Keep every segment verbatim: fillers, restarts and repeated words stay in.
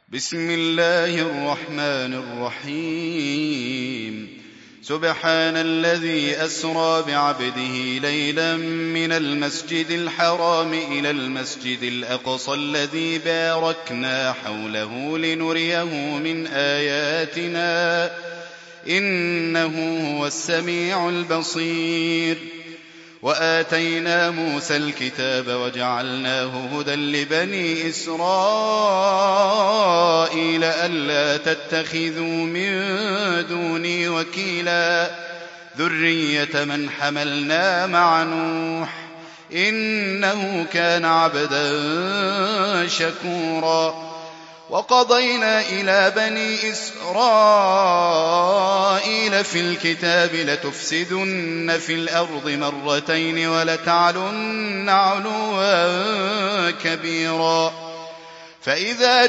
بسم الله الرحمن الرحيم سبحان الذي أسرى بعبده ليلا من المسجد الحرام إلى المسجد الأقصى الذي باركنا حوله لنريه من آياتنا إنه هو السميع البصير وآتينا موسى الكتاب وجعلناه هدى لبني إسرائيل ألا تتخذوا من دوني وكيلا ذرية من حملنا مع نوح إنه كان عبدا شكورا وقضينا إلى بني إسرائيل في الكتاب لتفسدن في الأرض مرتين ولتعلن علوا كبيرا فإذا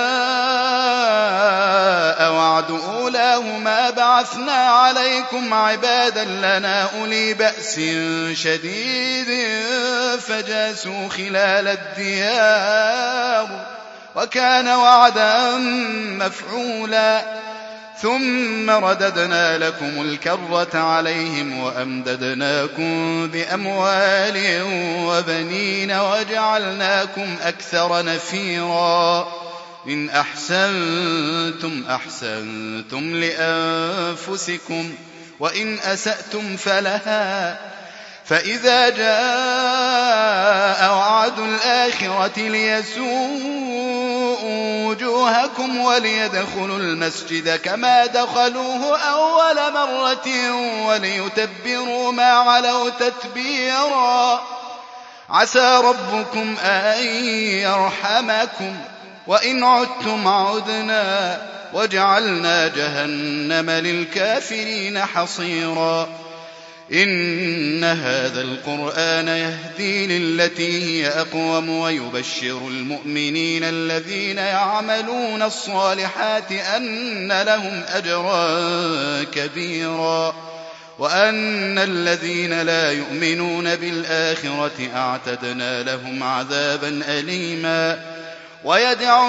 جاء وعد أولاهما بعثنا عليكم عبادا لنا أولي بأس شديد فجاسوا خلال الديار وكان وعدا مفعولا ثم رددنا لكم الكرة عليهم وأمددناكم بأموال وبنين وجعلناكم أكثر نفيرا إن أحسنتم أحسنتم لأنفسكم وإن أسأتم فلها فإذا جاء وعد الآخرة ليسوءوا وجوهكم وليدخلوا المسجد كما دخلوه أول مرة وليتبروا ما علوا تتبيرا عسى ربكم أن يرحمكم وإن عدتم عدنا وجعلنا جهنم للكافرين حصيرا إن هذا القرآن يهدي للتي هي أقوم ويبشر المؤمنين الذين يعملون الصالحات أن لهم أجرا كبيرا وأن الذين لا يؤمنون بالآخرة أعتدنا لهم عذابا أليما ويدعو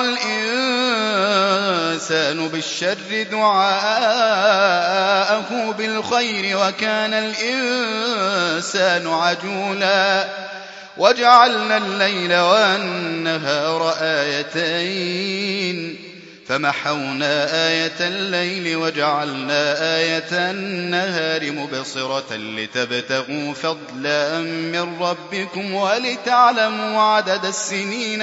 الإنسان بالشر دعاءه بالخير وكان الإنسان عجولا وجعلنا الليل والنهار آيتين فمحونا آية الليل وجعلنا آية النهار مبصرة لتبتغوا فضلا من ربكم ولتعلموا عدد السنين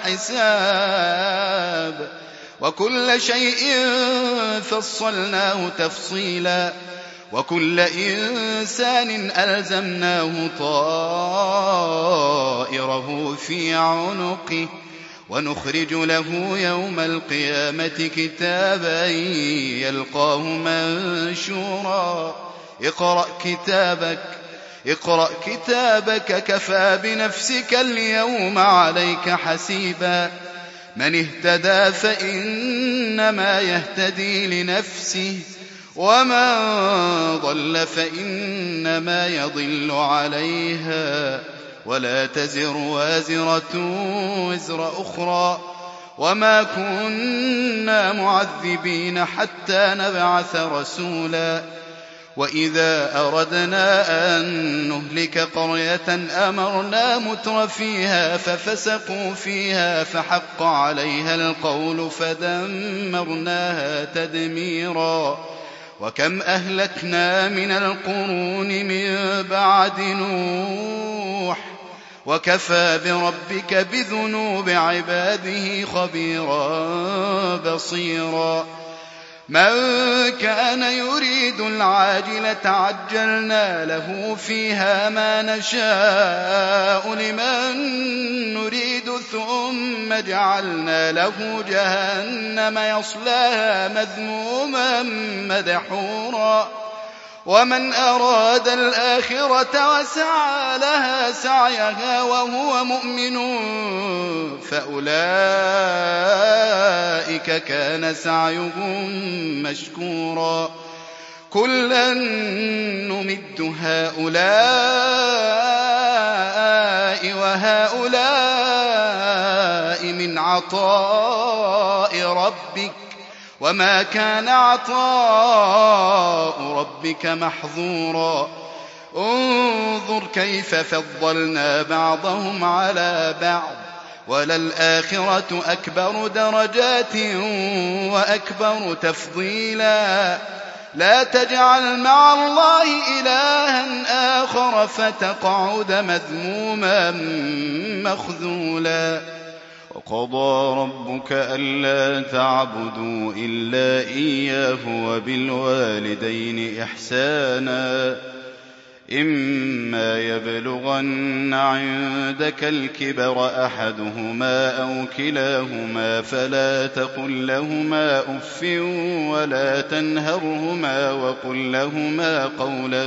والحساب وكل شيء فصلناه تفصيلا وكل إنسان ألزمناه طائره في عنقه ونخرج له يوم القيامة كتابا يلقاه منشورا اقرأ كتابك اقرأ كتابك كفى بنفسك اليوم عليك حسيبا من اهتدى فإنما يهتدي لنفسه ومن ضل فإنما يضل عليها ولا تزر وازرة وزر أخرى وما كنا معذبين حتى نبعث رسولا وإذا أردنا أن نهلك قرية أمرنا متر فيها ففسقوا فيها فحق عليها القول فدمرناها تدميرا وكم أهلكنا من القرون من بعد نوح وكفى بربك بذنوب عباده خبيرا بصيرا من كان يريد العاجلة عجلنا له فيها ما نشاء لمن نريد ثم جعلنا له جهنم يصلاها مذموما مدحورا ومن أراد الآخرة وسعى لها سعيها وهو مؤمن فأولئك كان سعيهم مشكورا كلا نمد هؤلاء وهؤلاء من من عطاء ربك وما كان عطاء ربك محظورا انظر كيف فضلنا بعضهم على بعض وللآخرة أكبر درجات وأكبر تفضيلا لا تجعل مع الله إلها آخر فتقعد مذموما مخذولا وقضى ربك ألا تعبدوا إلا إياه وبالوالدين إحسانا إما يبلغن عندك الكبر أحدهما أو كلاهما فلا تقل لهما أف ولا تنهرهما وقل لهما قولا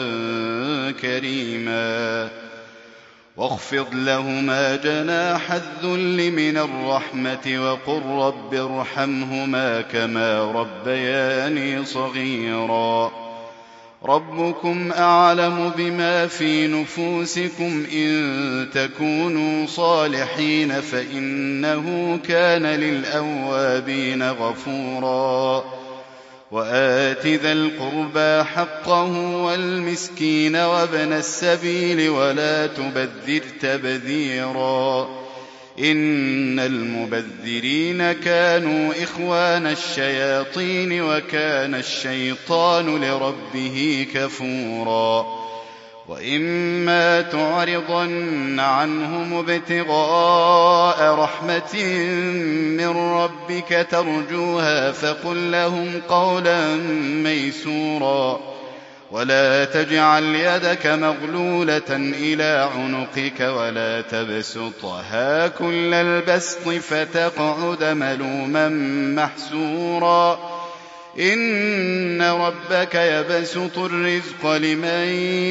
كريما واخفض لهما جناح الذل من الرحمة وقل رب ارحمهما كما ربياني صغيرا ربكم أعلم بما في نفوسكم إن تكونوا صالحين فإنه كان للأوابين غفورا وآت ذا القربى حقه والمسكين وابن السبيل ولا تبذر تبذيرا إن المبذرين كانوا إخوان الشياطين وكان الشيطان لربه كفورا وإما تعرضن عنهم ابتغاء رحمة من ربك ترجوها فقل لهم قولا ميسورا ولا تجعل يدك مغلولة إلى عنقك ولا تبسطها كل البسط فتقعد ملوما محسورا إن ربك يبسط الرزق لمن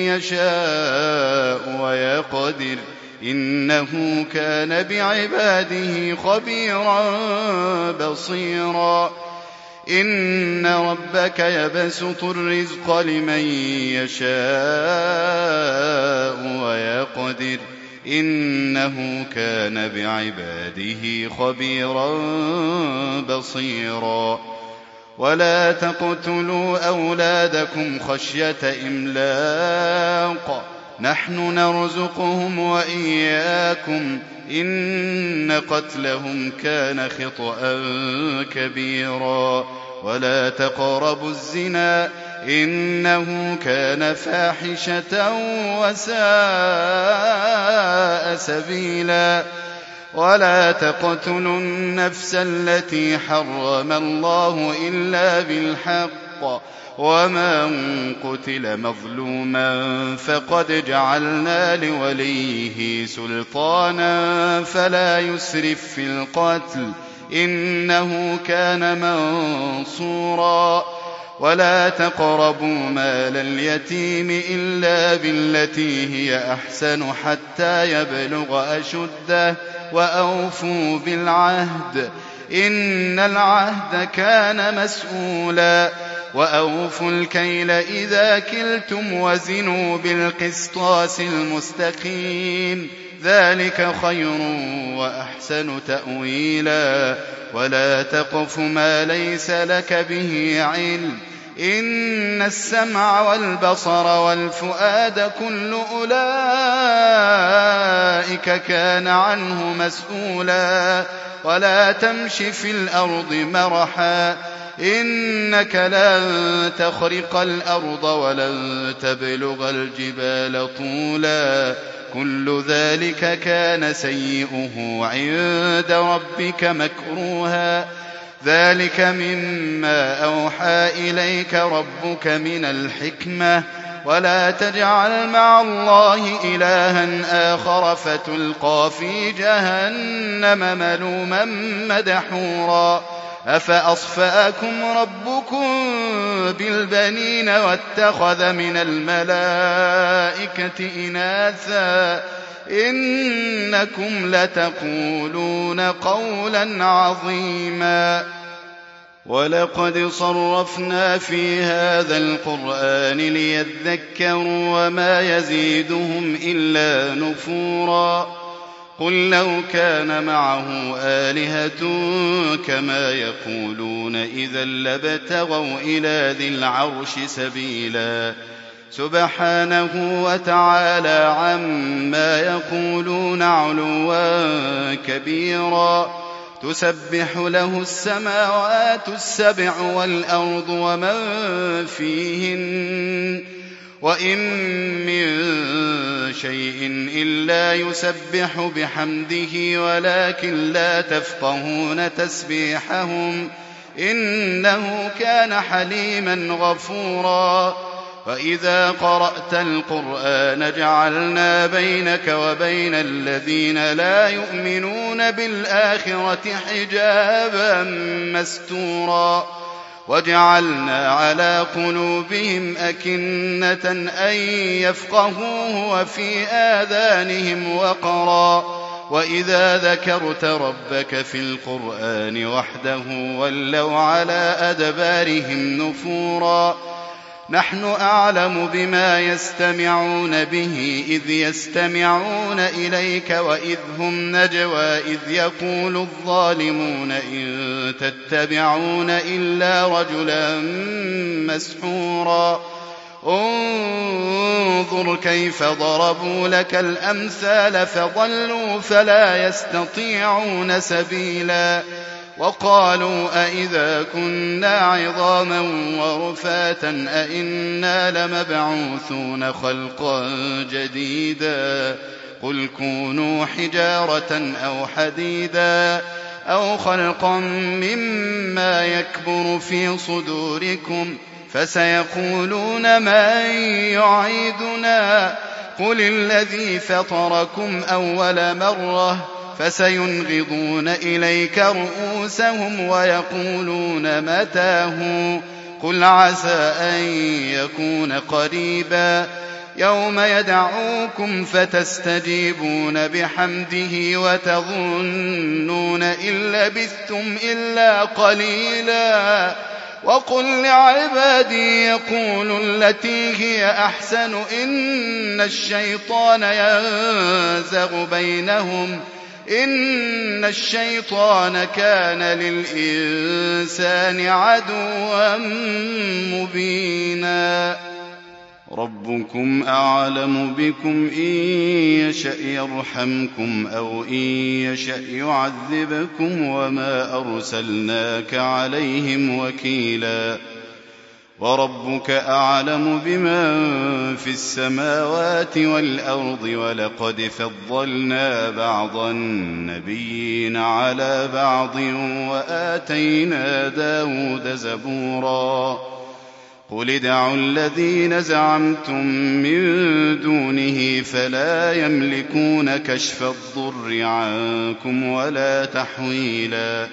يشاء ويقدر إنه كان بعباده خبيرا بصيرا إن ربك يبسط الرزق لمن يشاء ويقدر إنه كان بعباده خبيرا بصيرا ولا تقتلوا أولادكم خشية إملاق نحن نرزقهم وإياكم إن قتلهم كان خطأ كبيرا ولا تقربوا الزنا إنه كان فاحشة وساء سبيلا ولا تقتلوا النفس التي حرم الله إلا بالحق ومن قتل مظلوما فقد جعلنا لوليه سلطانا فلا يسرف في القتل إنه كان منصورا ولا تقربوا مال اليتيم إلا بالتي هي أحسن حتى يبلغ أشده وأوفوا بالعهد إن العهد كان مسؤولا وأوفوا الكيل إذا كلتم وزنوا بالقسطاس المستقيم ذلك خير وأحسن تأويلا ولا تقف ما ليس لك به علم إن السمع والبصر والفؤاد كل أولئك كان عنه مسؤولا ولا تمش في الأرض مرحا إنك لن تخرق الأرض ولن تبلغ الجبال طولا كل ذلك كان سيئه عند ربك مكروها ذلك مما أوحى إليك ربك من الحكمة ولا تجعل مع الله إلها آخر فتلقى في جهنم ملوما مدحورا أفأصفاكم ربكم بالبنين واتخذ من الملائكة إناثا إنكم لتقولون قولا عظيما ولقد صرفنا في هذا القرآن ليذكروا وما يزيدهم إلا نفورا قل لو كان معه آلهة كما يقولون إذا لابتغوا إلى ذي العرش سبيلا سبحانه وتعالى عما يقولون علوا كبيرا تسبح له السماوات السبع والأرض ومن فيهن وإن من شيء إلا يسبح بحمده ولكن لا تفقهون تسبيحهم إنه كان حليما غفورا وإذا قرأت القرآن جعلنا بينك وبين الذين لا يؤمنون بالآخرة حجابا مستورا وجعلنا على قلوبهم أكنة أن يفقهوه وفي آذانهم وقرا وإذا ذكرت ربك في القرآن وحده ولوا على أدبارهم نفورا نحن أعلم بما يستمعون به إذ يستمعون إليك وإذ هم نجوى إذ يقول الظالمون إن تتبعون إلا رجلا مسحورا انظر كيف ضربوا لك الأمثال فضلوا فلا يستطيعون سبيلا وقالوا أئذا كنا عظاما ورفاتا أئنا لمبعوثون خلقا جديدا قل كونوا حجارة أو حديدا أو خلقا مما يكبر في صدوركم فسيقولون من يعيدنا قل الذي فطركم أول مرة فسينغضون إليك رؤوسهم ويقولون متاه قل عسى أن يكون قريبا يوم يدعوكم فتستجيبون بحمده وتظنون إن لبثتم إلا قليلا وقل لعبادي يقولوا التي هي أحسن إن الشيطان ينزغ بينهم إن الشيطان كان للإنسان عدوا مبينا ربكم أعلم بكم إن يشأ يرحمكم أو إن يشأ يعذبكم وما أرسلناك عليهم وكيلا وربك أعلم بمن في السماوات والأرض ولقد فضلنا بعض النبيين على بعض وآتينا داود زبورا قل ادعوا الذين زعمتم من دونه فلا يملكون كشف الضر عنكم ولا تحويلا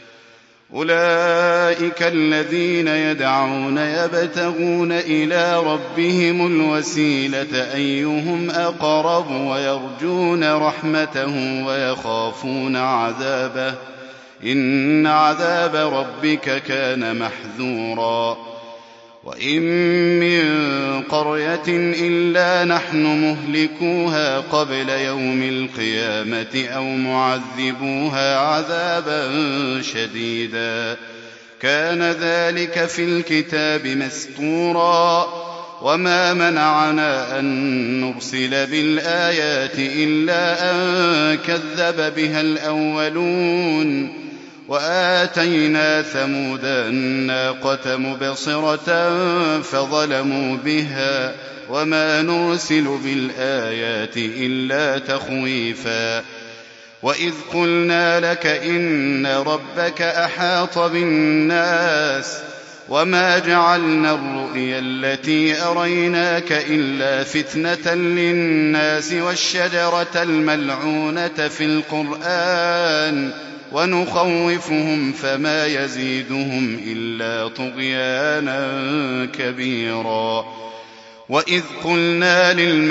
أولئك الذين يدعون يبتغون إلى ربهم الوسيلة أيهم أقرب ويرجون رحمته ويخافون عذابه إن عذاب ربك كان محذورا وإن من قرية إلا نحن مهلكوها قبل يوم القيامة أو معذبوها عذابا شديدا كان ذلك في الكتاب مسطورا وما منعنا أن نرسل بالآيات إلا أن كذب بها الأولون وآتينا ثمود الناقة مبصرة فظلموا بها وما نرسل بالآيات إلا تخويفا وإذ قلنا لك إن ربك أحاط بالناس وما جعلنا الرؤيا التي أريناك إلا فتنة للناس والشجرة الملعونة في القرآن ونخوفهم فما يزيدهم إلا طغيانا كبيرا وإذ قلنا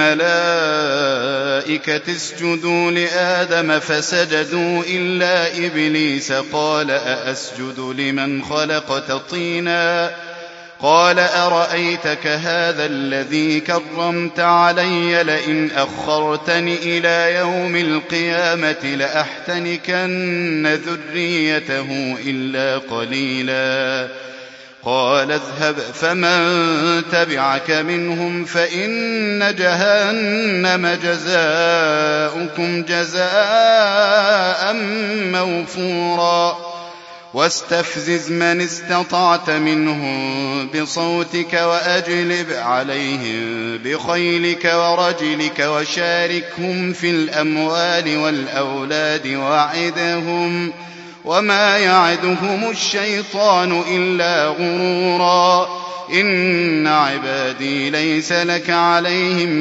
للملائكة اسجدوا لآدم فسجدوا إلا إبليس قال أأسجد لمن خلقت طينا قال أرأيتك هذا الذي كرمت علي لئن أخرتني إلى يوم القيامة لأحتنكن ذريته إلا قليلا قال اذهب فمن تبعك منهم فإن جهنم جزاؤكم جزاء موفورا واستفزز من استطعت منهم بصوتك وأجلب عليهم بخيلك ورجلك وشاركهم في الأموال والأولاد وعدهم وما يعدهم الشيطان إلا غرورا إن عبادي ليس لك عليهم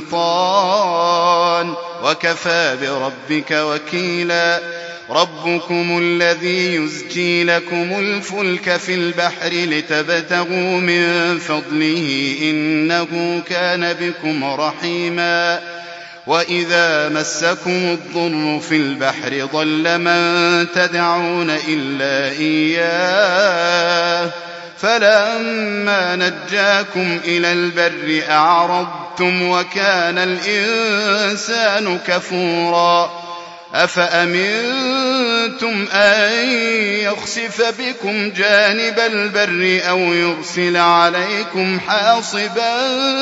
سلطان وكفى بربك وكيلا ربكم الذي يزجي لكم الفلك في البحر لتبتغوا من فضله إنه كان بكم رحيما وإذا مسكم الضر في البحر ضل من تدعون إلا إياه فلما نجاكم إلى البر أعرضتم وكان الإنسان كفورا أفأمنتم أن يخسف بكم جانب البر أو يرسل عليكم حاصبا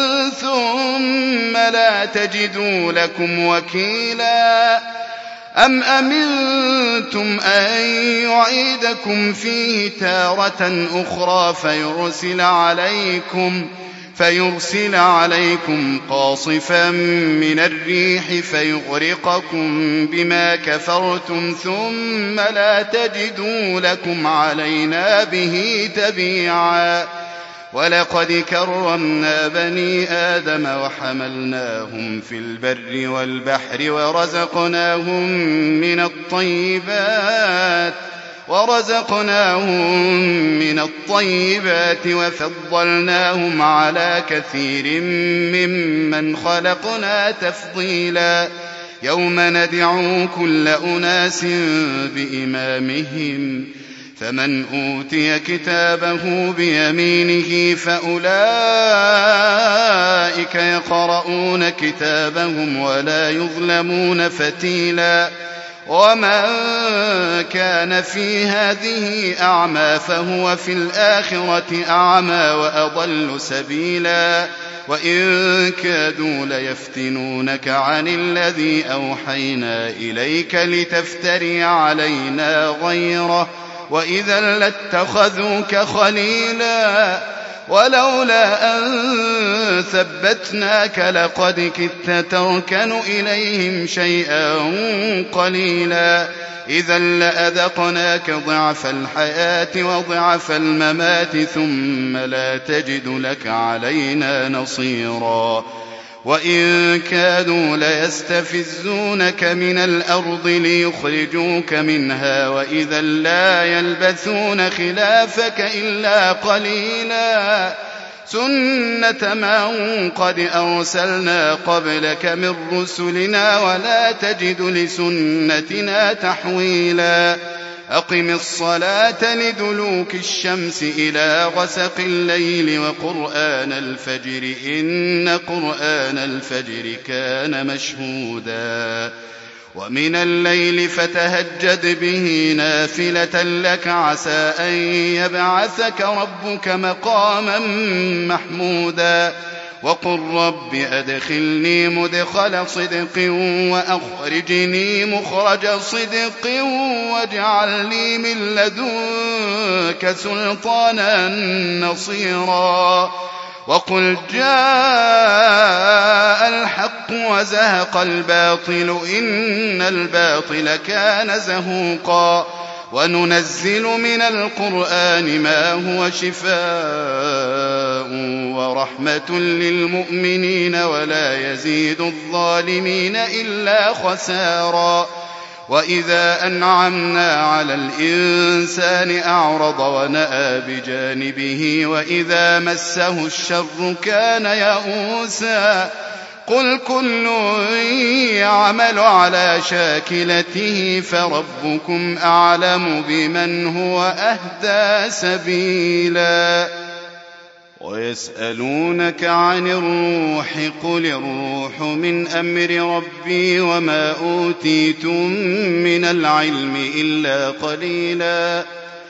ثم لا تجدوا لكم وكيلا أم أمنتم أن يعيدكم فيه تارة أخرى فيرسل عليكم فيرسل عليكم قاصفا من الريح فيغرقكم بما كفرتم ثم لا تجدوا لكم علينا به تبيعا ولقد كرمنا بني آدم وحملناهم في البر والبحر ورزقناهم من الطيبات ورزقناهم من الطيبات وفضلناهم على كثير ممن خلقنا تفضيلا يوم ندعو كل أناس بإمامهم فمن أوتي كتابه بيمينه فأولئك يقرؤون كتابهم ولا يظلمون فتيلا ومن كان في هذه أعمى فهو في الآخرة أعمى وأضل سبيلا وإن كادوا ليفتنونك عن الذي أوحينا إليك لتفتري علينا غيره وإذا لاتخذوك خليلا ولولا أن ثبتناك لقد كدت تركن إليهم شيئا قليلا إذا لأذقناك ضعف الحياة وضعف الممات ثم لا تجد لك علينا نصيرا وإن كادوا ليستفزونك من الأرض ليخرجوك منها وإذا لا يلبثون خلافك إلا قليلا سنة من قد أرسلنا قبلك من رسلنا ولا تجد لسنتنا تحويلا أقم الصلاة لدلوك الشمس إلى غسق الليل وقرآن الفجر إن قرآن الفجر كان مشهودا ومن الليل فتهجد به نافلة لك عسى أن يبعثك ربك مقاما محمودا وقل رب أدخلني مدخل صدق وأخرجني مخرج صدق واجعل لي من لدنك سلطانا نصيرا وقل جاء الحق وزهق الباطل إن الباطل كان زهوقا وننزل من القرآن ما هو شفاء ورحمة للمؤمنين ولا يزيد الظالمين إلا خسارا وإذا أنعمنا على الإنسان أعرض ونأى بجانبه وإذا مسه الشر كان يئوسا قل كل يعمل على شاكلته فربكم أعلم بمن هو أهدى سبيلا ويسألونك عن الروح قل الروح من أمر ربي وما أوتيتم من العلم إلا قليلا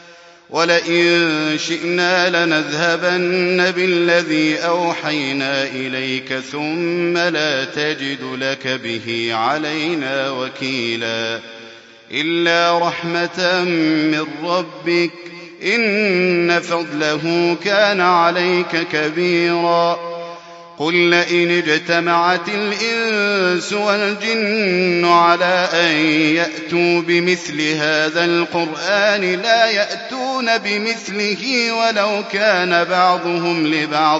ولئن شئنا لنذهبن بالذي أوحينا إليك ثم لا تجد لك به علينا وكيلا إلا رحمة من ربك إن فضله كان عليك كبيرا قل لئن اجتمعت الإنس والجن على أن يأتوا بمثل هذا القرآن لا يأتون بمثله ولو كان بعضهم لبعض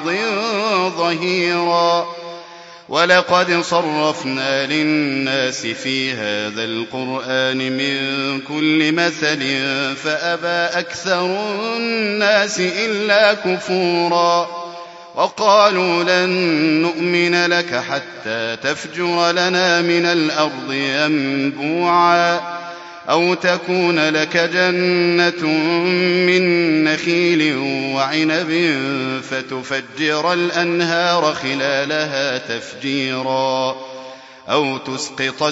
ظهيرا ولقد صرفنا للناس في هذا القرآن من كل مثل فأبى أكثر الناس إلا كفورا وقالوا لن نؤمن لك حتى تفجر لنا من الأرض ينبوعا أو تكون لك جنة من نخيل وعنب فتفجر الأنهار خلالها تفجيرا أو تسقط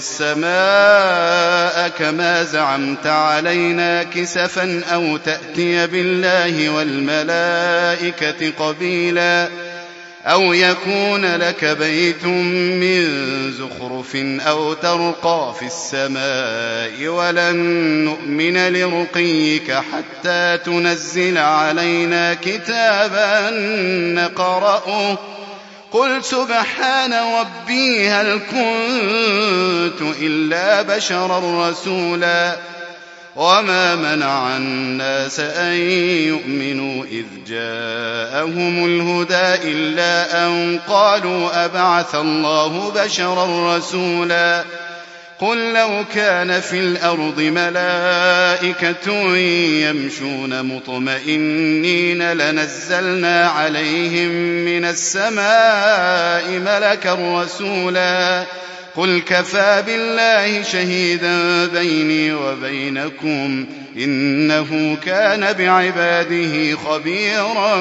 السماء كما زعمت علينا كسفا أو تأتي بالله والملائكة قبيلا أو يكون لك بيت من زخرف أو ترقى في السماء ولن نؤمن لرقيك حتى تنزل علينا كتابا نقرأه قل سبحان ربي هل كنت إلا بشرا رسولا وما منع الناس أن يؤمنوا إذ جاءهم الهدى إلا أن قالوا أبعث الله بشرا رسولا قل لو كان في الأرض ملائكة يمشون مطمئنين لنزلنا عليهم من السماء ملكا رسولا قل كفى بالله شهيدا بيني وبينكم إنه كان بعباده خبيرا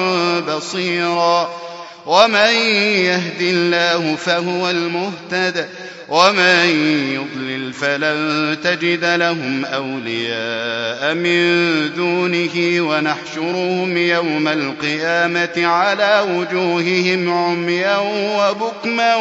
بصيرا ومن يهد الله فهو المهتد ومن يضلل فلن تجد لهم أولياء من دونه ونحشرهم يوم القيامة على وجوههم عميا وبكما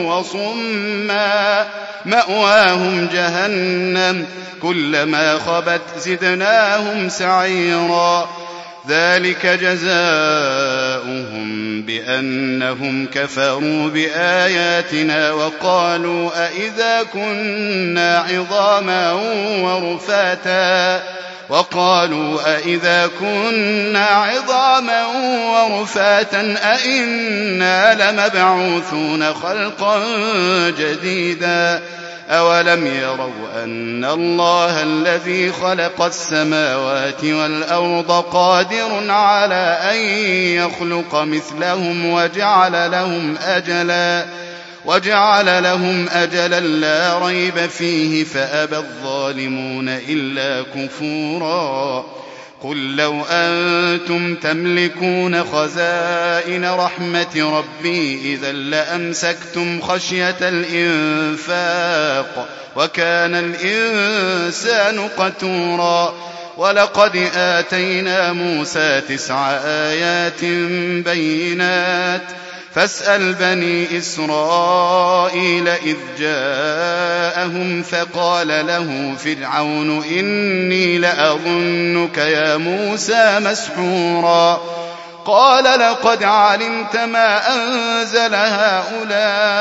وصما مأواهم جهنم كلما خبت زدناهم سعيرا ذلك جزاؤهم بأنهم كفروا بآياتنا وقالوا أئذا كنا عظاما ورفاتا وقالوا أئذا كنا عظاما ورفاتا أئنا لمبعوثون خلقا جديدا أولم يروا أن الله الذي خلق السماوات والأرض قادر على أن يخلق مثلهم وجعل لهم أجلا وجعل لهم أجلا لا ريب فيه فأبى الظالمون إلا كفورا قل لو أنتم تملكون خزائن رحمة ربي إذا لأمسكتم خشية الإنفاق وكان الإنسان قتورا ولقد آتينا موسى تسع آيات بينات فاسأل بني إسرائيل إذ جاءهم فقال له فرعون إني لأظنك يا موسى مسحورا قال لقد علمت ما أنزل هؤلاء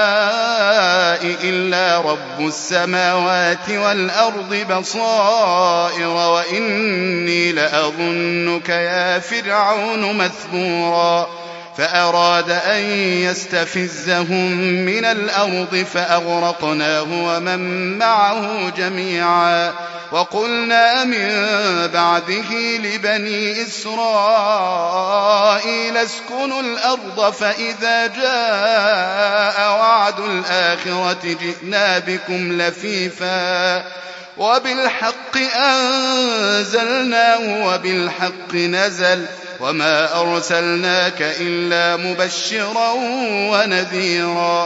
إلا رب السماوات والأرض بصائر وإني لأظنك يا فرعون مثبورا فأراد أن يستفزهم من الأرض فأغرقناه ومن معه جميعا وقلنا من بعده لبني إسرائيل اسكنوا الأرض فإذا جاء وعد الآخرة جئنا بكم لفيفا وبالحق أنزلناه وبالحق نزل وما أرسلناك إلا مبشرا ونذيرا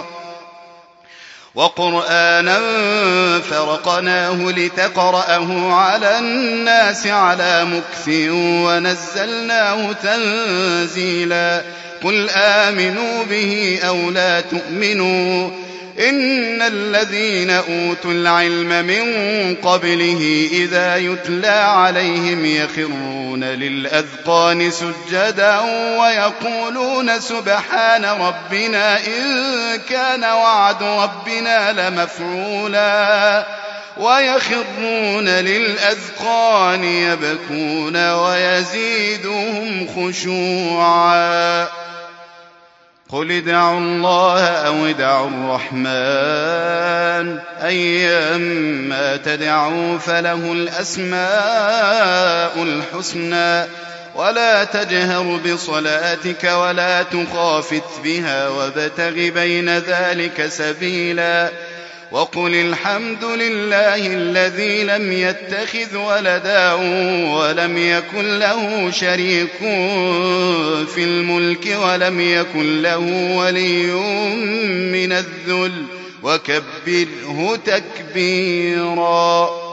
وقرآنا فرقناه لتقرأه على الناس على مكث ونزلناه تنزيلا قل آمنوا به أو لا تؤمنوا إن الذين أوتوا العلم من قبله إذا يتلى عليهم يخرون للأذقان سجدا ويقولون سبحان ربنا إن كان وعد ربنا لمفعولا ويخرون للأذقان يبكون ويزيدهم خشوعا قل ادعوا الله أو ادعوا الرحمن أيما تدعوا فله الأسماء الحسنى ولا تجهر بصلاتك ولا تخافت بها وابتغ بين ذلك سبيلا وقل الحمد لله الذي لم يتخذ ولدا ولم يكن له شريك في الملك ولم يكن له ولي من الذل وكبره تكبيرا